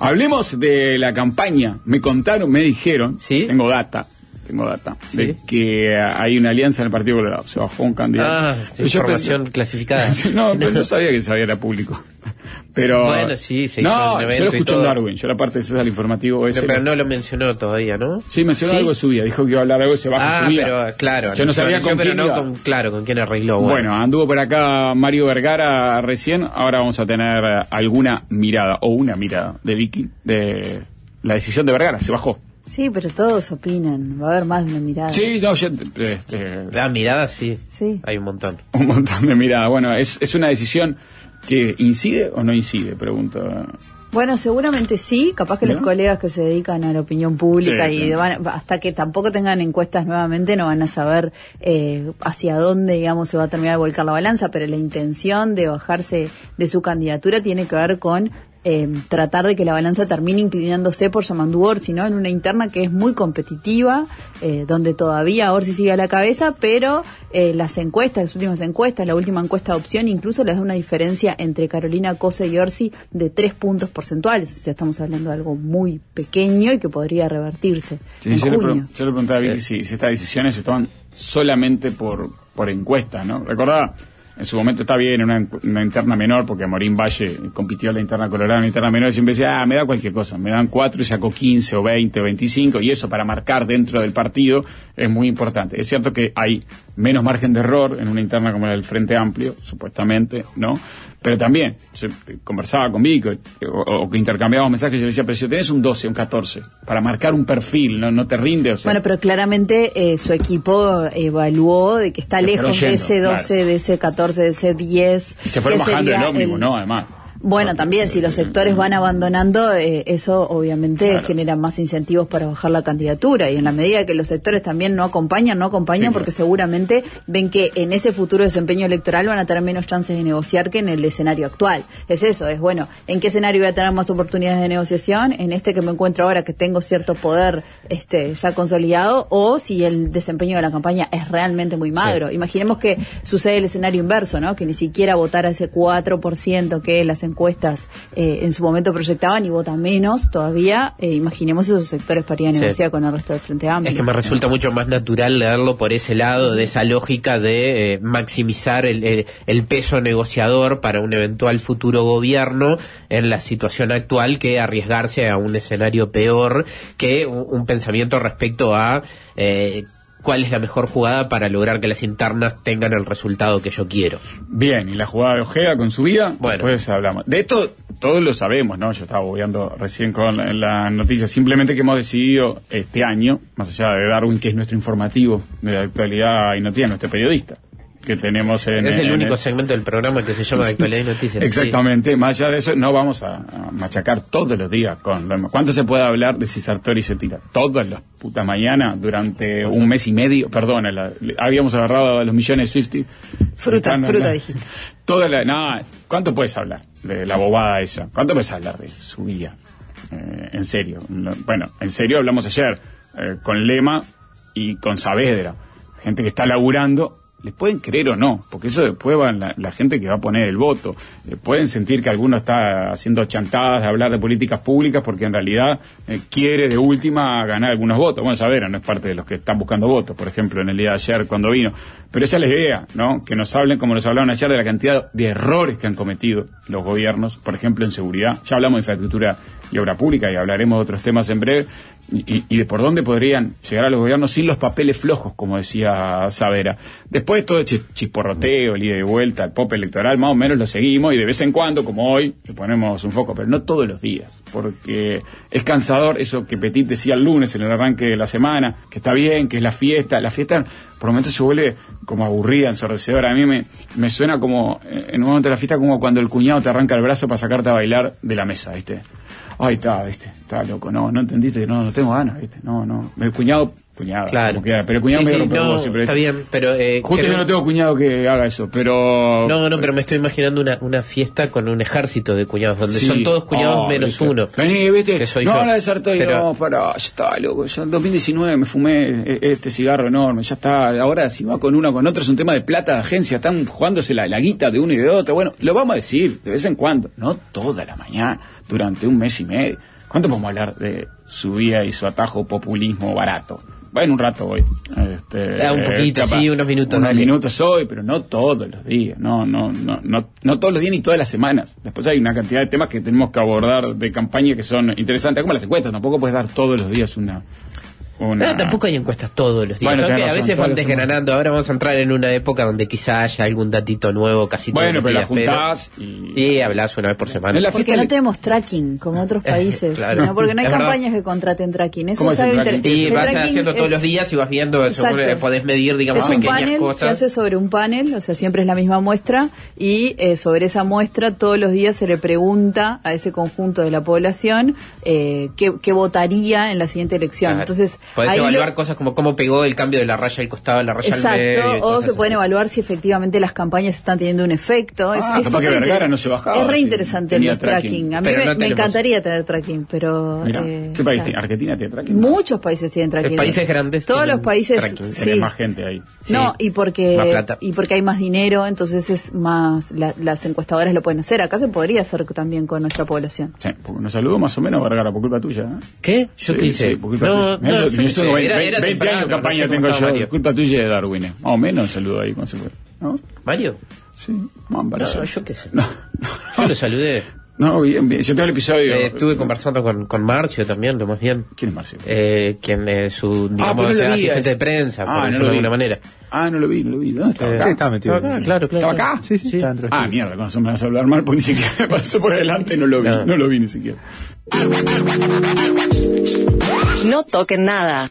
Hablemos de la campaña. Me contaron, me dijeron, ¿sí? Tengo data, ¿sí? De que hay una alianza en el Partido Colorado. Se bajó un candidato. Información clasificada. No sabía que sabía, era público. Pero bueno, sí, se hizo no, un evento. yo lo escuché en Darwin. Yo la parte de César informativo ese. Pero no lo mencionó todavía, ¿no? Sí, mencionó algo de su vida. Dijo que iba a hablar algo de se baja su vida. Pero claro. Yo no sabía con quién iba. Con quién arregló. Bueno, anduvo por acá Mario Vergara recién. Ahora vamos a tener alguna mirada, o una mirada de Vicky, de la decisión de Vergara. Se bajó. Sí, pero todos opinan. Va a haber más de una mirada. Sí, no, miradas, sí. Sí. Hay un montón. Un montón de miradas. Bueno, es una decisión que incide o no incide, pregunto. Bueno, seguramente sí, capaz que los colegas que se dedican a la opinión pública hasta que tampoco tengan encuestas nuevamente no van a saber hacia dónde, digamos, se va a terminar de volcar la balanza, pero la intención de bajarse de su candidatura tiene que ver con tratar de que la balanza termine inclinándose por Yamandú Orsi, ¿no? En una interna que es muy competitiva, donde todavía Orsi sigue a la cabeza, pero las últimas encuestas, la última encuesta de opción incluso les da una diferencia entre Carolina Cose y Orsi de 3 puntos porcentuales. O sea, estamos hablando de algo muy pequeño y que podría revertirse en junio. Yo le preguntaba a Vicky si estas decisiones se toman solamente por encuestas, ¿no? Recordá, en su momento está bien una interna menor, porque Morín Valle compitió en la interna colorada, en la interna menor, y siempre decía, me da cualquier cosa, me dan 4 y sacó 15 o 20 o 25, y eso para marcar dentro del partido es muy importante. Es cierto que hay menos margen de error en una interna como la del Frente Amplio, supuestamente, ¿no? Pero también, conversaba con Vico, o que intercambiábamos mensajes, yo le decía, pero si tenés un 12, un 14, para marcar un perfil, no te rinde, o sea. Bueno, pero claramente su equipo evaluó de que está lejos de ese 12, claro, de ese 14, de ese 10. Y se fue bajando el ómnibus, ¿no? Además. Bueno, también si los sectores van abandonando, eso obviamente genera más incentivos para bajar la candidatura, y en la medida que los sectores también no acompañan porque seguramente ven que en ese futuro desempeño electoral van a tener menos chances de negociar que en el escenario actual. Es eso, bueno, ¿en qué escenario voy a tener más oportunidades de negociación? En este que me encuentro ahora, que tengo cierto poder ya consolidado, o si el desempeño de la campaña es realmente muy magro. Sí. Imaginemos que sucede el escenario inverso, ¿no? Que ni siquiera votara ese 4% que las encuestas en su momento proyectaban y vota menos todavía. Imaginemos esos sectores para ir a negociar con el resto del Frente Amplio. Es que me resulta mucho más natural leerlo por ese lado, de esa lógica de maximizar el peso negociador para un eventual futuro gobierno en la situación actual, que arriesgarse a un escenario peor, que un pensamiento respecto a cuál es la mejor jugada para lograr que las internas tengan el resultado que yo quiero. Bien, y la jugada de Ojeda con su vida, bueno, después hablamos. De esto todos lo sabemos, ¿no? Yo estaba bobeando recién con la noticia, simplemente que hemos decidido este año, más allá de Darwin, que es nuestro informativo de la actualidad y noticias, nuestro periodista, que tenemos es el único segmento del programa que se llama de actualidad y noticias. Exactamente, más allá de eso no vamos a machacar todos los días con lo demás. ¿Cuánto se puede hablar de si Sartori se tira? Todas las putas mañanas durante un mes y medio, perdón, habíamos agarrado a los millones de Swifties. Fruta dijiste. ¿Cuánto puedes hablar de la bobada esa? ¿Cuánto puedes hablar de su vida? En serio. Bueno, en serio hablamos ayer con Lema y con Saavedra, gente que está laburando. Les pueden creer o no, porque eso después va la gente que va a poner el voto. Pueden sentir que alguno está haciendo chantadas de hablar de políticas públicas porque en realidad quiere de última ganar algunos votos. Bueno, Saavedra no es parte de los que están buscando votos, por ejemplo, en el día de ayer cuando vino. Pero esa es la idea, ¿no? Que nos hablen, como nos hablaron ayer, de la cantidad de errores que han cometido los gobiernos, por ejemplo, en seguridad. Ya hablamos de infraestructura y obra pública y hablaremos de otros temas en breve. Y de por dónde podrían llegar a los gobiernos sin los papeles flojos, como decía Saavedra. Después todo el chisporroteo, el ida y vuelta, el pop electoral, más o menos lo seguimos, y de vez en cuando, como hoy, le ponemos un foco, pero no todos los días, porque es cansador eso que Petit decía el lunes en el arranque de la semana, que está bien, que es la fiesta por momentos se vuelve como aburrida, ensordecedora. A mí me suena como, en un momento de la fiesta, como cuando el cuñado te arranca el brazo para sacarte a bailar de la mesa, ¿viste? Ay, está loco, no entendiste, no tengo ganas, ¿viste? No, el cuñado, claro, como quiera, pero el cuñado está bien, pero justo yo no tengo cuñado que haga eso, pero pero me estoy imaginando una fiesta con un ejército de cuñados, donde son todos cuñados menos uno. Vení, ¿viste? Que soy no, yo. la de Sartori, yo estaba loco, yo en 2019 me fumé este cigarro enorme, ya está, ahora si va con uno o con otro es un tema de plata de agencia, están jugándose la guita de uno y de otro. Bueno, lo vamos a decir de vez en cuando, no toda la mañana, durante un mes y medio. ¿Cuánto podemos hablar de su vida y su atajo populismo barato? Bueno, un rato hoy. Un poquito, capaz, sí, unos minutos. Unos minutos hoy, pero no todos los días. No todos los días ni todas las semanas. Después hay una cantidad de temas que tenemos que abordar de campaña que son interesantes, como las encuestas. Tampoco puedes dar todos los días una... tampoco hay encuestas todos los días. Bueno, aunque a veces van desgranando. Ahora vamos a entrar en una época donde quizá haya algún datito nuevo casi todos los días. Bueno, pero la juntás y hablas una vez por semana. Porque no tenemos tracking como otros países. Claro. ¿no? Porque no hay Es campañas que contraten tracking. Eso ¿Cómo es algo interesante. Y vas haciendo todos los días y vas viendo, podés medir, digamos, es un pequeñas panel, cosas. Se hace sobre un panel, o sea, siempre es la misma muestra, y sobre esa muestra todos los días se le pregunta a ese conjunto de la población qué votaría en la siguiente elección. Claro. Entonces, podés evaluar cosas como cómo pegó el cambio de la raya al costado a la raya al medio. Exacto, o se pueden evaluar si efectivamente las campañas están teniendo un efecto. Capaz que Vergara no se bajaba. Es re interesante el tracking. A mí me encantaría tener tracking, pero... Mirá, ¿qué país tiene? ¿Argentina tiene tracking? Muchos países tienen tracking. Países grandes. Todos los países... Tiene más gente ahí. No, sí. y porque más plata. Y porque hay más dinero, entonces es más... las encuestadoras lo pueden hacer. Acá se podría hacer también con nuestra población. Sí, porque nos saludó más o menos Vergara por culpa tuya. ¿Qué? ¿Yo qué hice? Sí, por culpa tuya. Yo 20 años de campaña tengo yo. Mario. Culpa tuya de Darwin. Más o menos saludo ahí cuando se fue. ¿No? ¿Mario? Sí, no, yo qué sé. Yo lo saludé. No, bien. Yo tengo el episodio. Estuve conversando con Marcio también, lo más bien. ¿Quién es Marcio? Quien es su, digamos, asistente de prensa, por decirlo de alguna manera. No lo vi. ¿Dónde estaba? Sí, estaba metido. Claro. ¿Estaba acá? Sí. Estaba entre los Mierda, cuando me vas a hablar mal, pues ni siquiera me pasó por delante y no lo vi. No lo vi ni siquiera. No toquen nada.